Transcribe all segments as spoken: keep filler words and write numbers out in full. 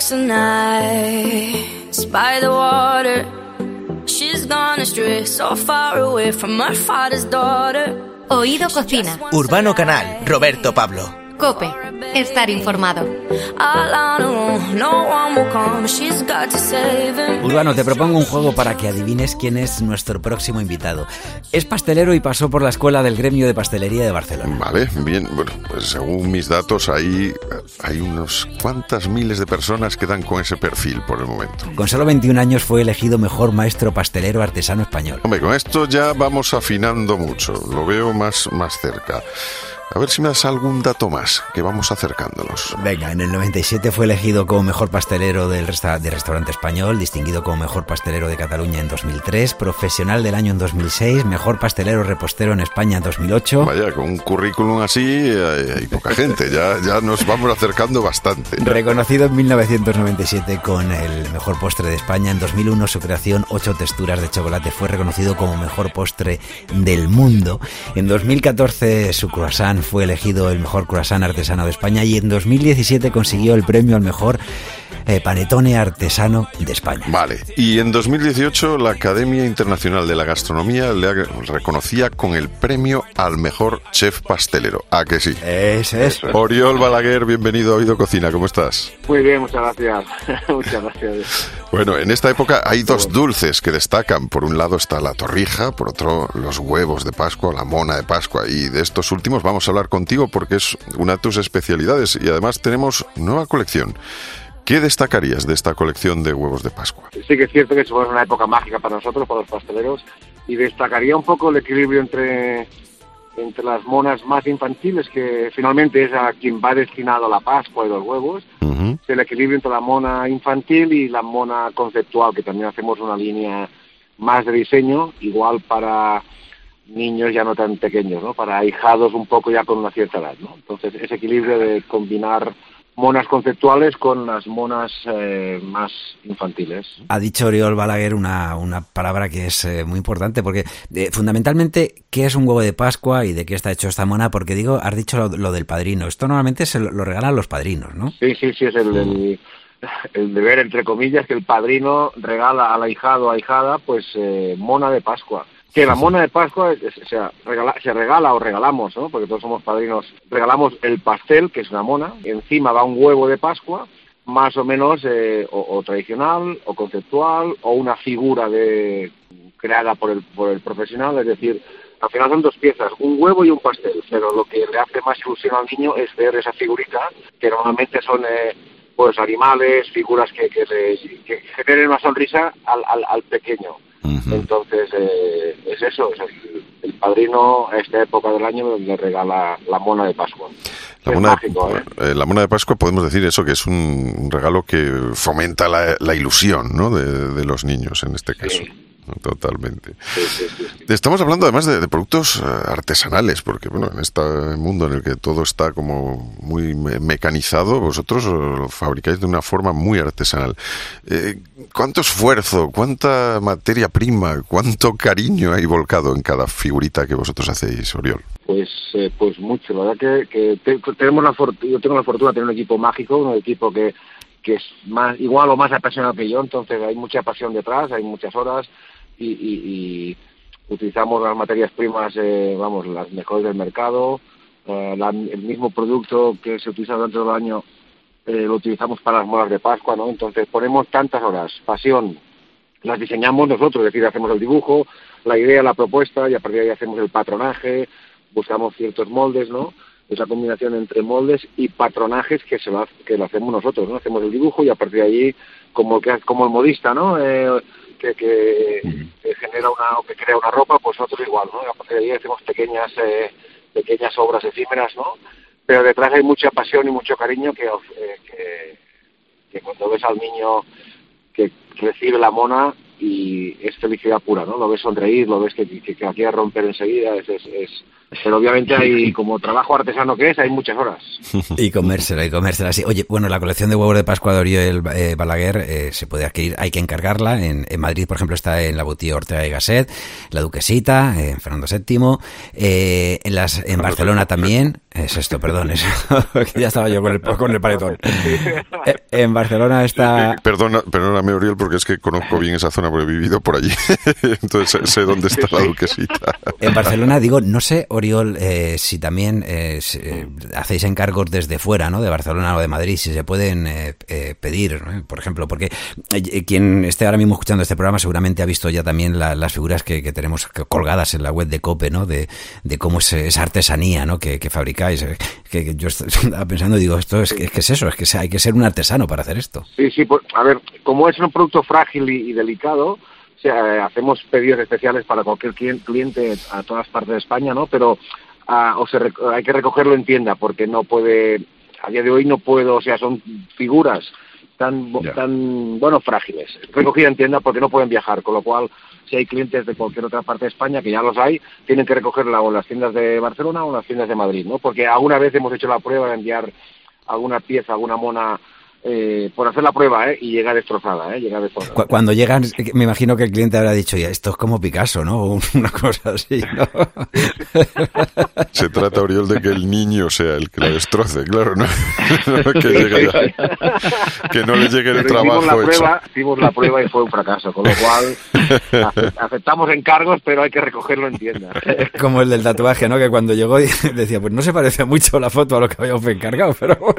walks the nights by the water. She's gone astray, so far away from her father's daughter. Oído Cocina. Urbano Canal, Roberto Pablo. COPE. Estar informado. Urbano, te propongo un juego para que adivines quién es nuestro próximo invitado. Es pastelero y pasó por la escuela del gremio de pastelería de Barcelona. Vale, bien. Bueno, pues según mis datos, ahí hay unos cuantas miles de personas que dan con ese perfil por el momento. Con solo veintiún años fue elegido mejor maestro pastelero artesano español. Hombre, con esto ya vamos afinando mucho. Lo veo más, más cerca. A ver si me das algún dato más, que vamos acercándonos. Venga, en el noventa y siete fue elegido como mejor pastelero del resta- de restaurante español, distinguido como mejor pastelero de Cataluña en dos mil tres, profesional del año en dos mil seis, mejor pastelero repostero en España en dos mil ocho. Vaya, con un currículum así hay, hay poca gente, ya, ya nos vamos acercando bastante. Reconocido en mil novecientos noventa y siete con el mejor postre de España, en dos mil uno su creación, ocho texturas de chocolate, fue reconocido como mejor postre del mundo. En dos mil catorce su croissant fue elegido el mejor croissant artesano de España y en dos mil diecisiete consiguió el premio al mejor eh, panetone artesano de España. Vale, y en dos mil dieciocho la Academia Internacional de la Gastronomía le reconocía con el premio al mejor chef pastelero. ¿A que sí? Ese es. Oriol Balaguer, bienvenido a Oído Cocina, ¿cómo estás? Muy bien, muchas gracias. Muchas gracias. Bueno, en esta época hay dos dulces que destacan. Por un lado está la torrija, por otro los huevos de Pascua, la mona de Pascua. Y de estos últimos vamos a hablar contigo porque es una de tus especialidades y además tenemos nueva colección. ¿Qué destacarías de esta colección de huevos de Pascua? Sí que es cierto que fue una época mágica para nosotros, para los pasteleros, y destacaría un poco el equilibrio entre, entre las monas más infantiles, que finalmente es a quien va destinado la Pascua y los huevos, uh-huh. El equilibrio entre la mona infantil y la mona conceptual, que también hacemos una línea más de diseño, igual para niños ya no tan pequeños, ¿no? Para ahijados un poco ya con una cierta edad, ¿no? Entonces, ese equilibrio de combinar monas conceptuales con las monas eh, más infantiles. Ha dicho Oriol Balaguer una, una palabra que es eh, muy importante, porque eh, fundamentalmente, ¿qué es un huevo de Pascua y de qué está hecho esta mona? Porque digo, has dicho lo, lo del padrino. Esto normalmente se lo, lo regalan los padrinos, ¿no? Sí, sí, sí, es el, el, el deber, entre comillas, que el padrino regala al ahijado o ahijada, pues, eh, mona de Pascua. Que la mona de Pascua es, es, o sea, regala, se regala o regalamos, ¿no? Porque todos somos padrinos. Regalamos el pastel, que es una mona, y encima va un huevo de Pascua, más o menos eh, o, o tradicional, o conceptual, o una figura de creada por el, por el profesional, es decir, al final son dos piezas, un huevo y un pastel, pero lo que le hace más ilusión al niño es ver esa figurita, que normalmente son eh, pues animales, figuras que, que, le, que generen una sonrisa al, al, al pequeño. Uh-huh. Entonces, eh, es eso, es el, el padrino a esta época del año le regala la mona de Pascua. La mona, mágico, ¿eh? Eh, la mona de Pascua, podemos decir eso, que es un regalo que fomenta la, la ilusión, ¿no? de, de los niños, en este caso. Sí. Totalmente. Sí, sí, sí, sí. Estamos hablando además de, de productos artesanales, porque bueno, en este mundo en el que todo está como muy me- mecanizado, vosotros lo fabricáis de una forma muy artesanal. Eh, ¿Cuánto esfuerzo, cuánta materia prima, cuánto cariño hay volcado en cada figurita que vosotros hacéis, Oriol? Pues eh, pues mucho, la verdad que, que te, tenemos la fortuna, yo tengo la fortuna de tener un equipo mágico, un equipo que que es más igual o más apasionado que yo, entonces hay mucha pasión detrás, hay muchas horas y, y, y utilizamos las materias primas, eh, vamos, las mejores del mercado, eh, la, el mismo producto que se utiliza durante todo el año eh, lo utilizamos para las monas de Pascua, ¿no? Entonces ponemos tantas horas, pasión, las diseñamos nosotros, es decir, hacemos el dibujo, la idea, la propuesta y a partir de ahí hacemos el patronaje, buscamos ciertos moldes, ¿no? Esa combinación entre moldes y patronajes que se lo, que lo hacemos nosotros, ¿no? Hacemos el dibujo y a partir de ahí, como que como el modista, ¿no? Eh, que, que, que genera una o que crea una ropa, pues nosotros igual, ¿no? A partir de ahí hacemos pequeñas eh, pequeñas obras efímeras, ¿no? Pero detrás hay mucha pasión y mucho cariño que, eh, que, que cuando ves al niño que recibe la mona y es felicidad pura, ¿no? Lo ves sonreír, lo ves que, que, que la quiere romper enseguida, es, es, es Pero obviamente hay, como trabajo artesano que es, hay muchas horas. Y comérsela, y comérsela, sí. Oye, bueno, la colección de huevos de Pascua de Oriol eh, Balaguer eh, se puede adquirir, hay que encargarla. En, en Madrid, por ejemplo, está en la boutique Ortega y Gasset, La Duquesita, en Fernando séptimo, eh, en, las, en Barcelona también. Es esto, perdón, eso, que ya estaba yo con el, con el paletón. Eh, en Barcelona está... Eh, perdona, perdóname, Oriol, porque es que conozco bien esa zona, porque he vivido por allí. Entonces sé, sé dónde está La Duquesita. En Barcelona, digo, no sé, Oriol, eh, si también eh, si, eh, hacéis encargos desde fuera, ¿no? De Barcelona o de Madrid, si se pueden eh, eh, pedir, ¿no? Por ejemplo, porque eh, quien esté ahora mismo escuchando este programa seguramente ha visto ya también la, las figuras que, que tenemos colgadas en la web de COPE, ¿no? De, de cómo es esa artesanía, ¿no? Que, que fabricáis. Que, que yo estaba pensando, digo, esto es que, es que es eso, es que hay que ser un artesano para hacer esto. Sí, sí, pues, a ver, como es un producto frágil y, y delicado, o sea, hacemos pedidos especiales para cualquier cliente a todas partes de España, ¿no? Pero uh, o sea, hay que recogerlo en tienda porque no puede, a día de hoy no puedo, o sea, son figuras tan, yeah. tan bueno, frágiles, recogida en tienda porque no pueden viajar, con lo cual, si hay clientes de cualquier otra parte de España, que ya los hay, tienen que recogerla o en las tiendas de Barcelona o en las tiendas de Madrid, ¿no? Porque alguna vez hemos hecho la prueba de enviar alguna pieza, alguna mona, eh, por hacer la prueba, ¿eh? Y llega destrozada, ¿eh? Llega destrozada. Cuando llegan, me imagino que el cliente habrá dicho, ya, esto es como Picasso, ¿no? Una cosa así, ¿no? Se trata, Oriol, de que el niño sea el que la destroce, claro, ¿no? que, llegue ya, que no le llegue el Pero trabajo hicimos la, hecho. prueba, hicimos la prueba y fue un fracaso, con lo cual aceptamos encargos, pero hay que recogerlo en tienda. Como el del tatuaje, ¿no? Que cuando llegó decía, pues no se parece mucho la foto a lo que habíamos encargado, pero bueno.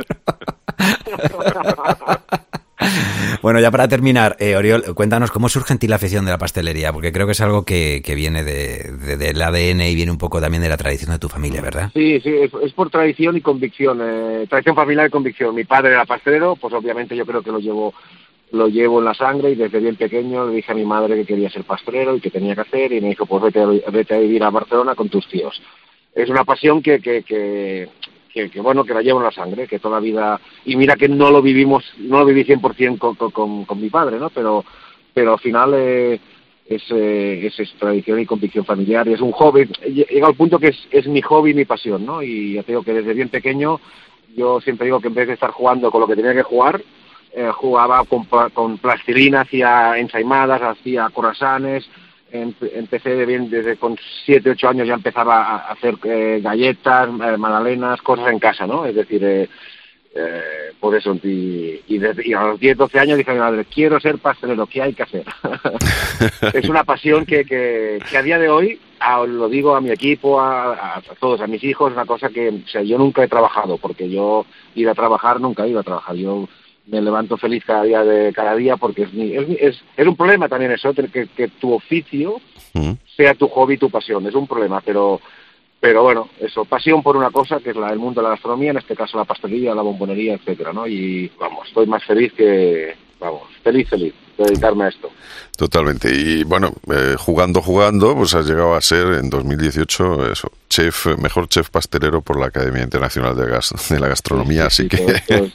Bueno, ya para terminar, eh, Oriol, cuéntanos cómo surge en ti la afición de la pastelería, porque creo que es algo que, que viene de, de, del A D N y viene un poco también de la tradición de tu familia, ¿verdad? Sí, sí, es, es por tradición y convicción, eh, tradición familiar y convicción. Mi padre era pastelero, pues obviamente yo creo que lo llevo lo llevo en la sangre y desde bien pequeño le dije a mi madre que quería ser pastelero y que tenía que hacer y me dijo, pues vete a, vete a vivir a Barcelona con tus tíos. Es una pasión que... que, que Que, que bueno, que la llevo en la sangre, que toda la vida, y mira que no lo vivimos, no lo viví cien por ciento con, con, con mi padre, ¿no? Pero, pero al final eh, es, eh, es, es tradición y convicción familiar, y es un hobby, llega al punto que es, es mi hobby y mi pasión, ¿no? Y ya te digo que desde bien pequeño, yo siempre digo que en vez de estar jugando con lo que tenía que jugar, eh, jugaba con, con plastilina, hacía ensaimadas, hacía croissants. Empecé de bien, desde con siete, ocho años ya empezaba a hacer eh, galletas, eh, magdalenas, cosas en casa, ¿no? Es decir, eh, eh, por eso, y, y, desde, y a los diez, doce años dije a mi madre, quiero ser pastelero, ¿qué hay que hacer? Es una pasión que, que, que a día de hoy, a, lo digo a mi equipo, a, a, a todos, a mis hijos, es una cosa que, o sea, yo nunca he trabajado, porque yo ir a trabajar, nunca he ido a trabajar, yo... me levanto feliz cada día de cada día porque es es, es, es un problema también eso, que, que tu oficio mm. sea tu hobby, tu pasión, es un problema, pero pero bueno, eso, pasión por una cosa que es la del mundo de la gastronomía, en este caso la pastelería, la bombonería, etcétera, ¿no? Y vamos, estoy más feliz que, vamos, feliz, feliz de dedicarme a esto. Totalmente. Y bueno, eh, jugando, jugando, pues has llegado a ser en dos mil dieciocho eso, chef, mejor chef pastelero por la Academia Internacional de, Gas, de la Gastronomía. Así que,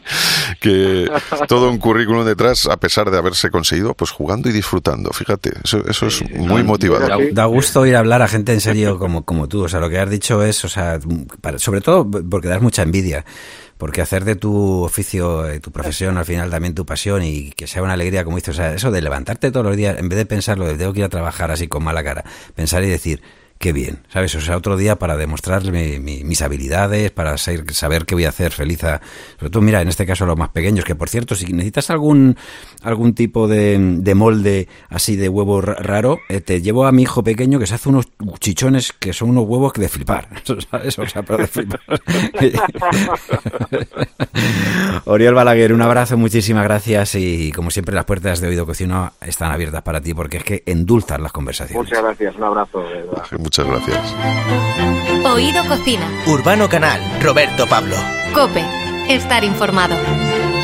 que todo un currículum detrás, a pesar de haberse conseguido, pues jugando y disfrutando. Fíjate, eso, eso es muy motivador. Da, da gusto ir a hablar a gente en serio como, como tú. O sea, lo que has dicho es, o sea, para, sobre todo porque das mucha envidia. Porque hacer de tu oficio, de tu profesión, al final también tu pasión y que sea una alegría, como dices, o sea, eso de levantarte todos los días, en vez de pensarlo de tengo que ir a trabajar así con mala cara, pensar y decir, qué bien, ¿sabes? O sea, otro día para demostrar mi, mi, mis habilidades, para ser, saber qué voy a hacer feliz a... Sobre todo, mira, en este caso a los más pequeños, que por cierto, si necesitas algún algún tipo de, de molde así de huevo raro, eh, te llevo a mi hijo pequeño que se hace unos chichones que son unos huevos de flipar, ¿sabes? O sea, pero de flipar. Oriol Balaguer, un abrazo, muchísimas gracias y como siempre las puertas de Oído Cocina están abiertas para ti porque es que endulzan las conversaciones. Muchas gracias, un abrazo. De verdad. Muchas gracias. Oído Cocina. Urbano Canal, Roberto Pablo. COPE. Estar informado.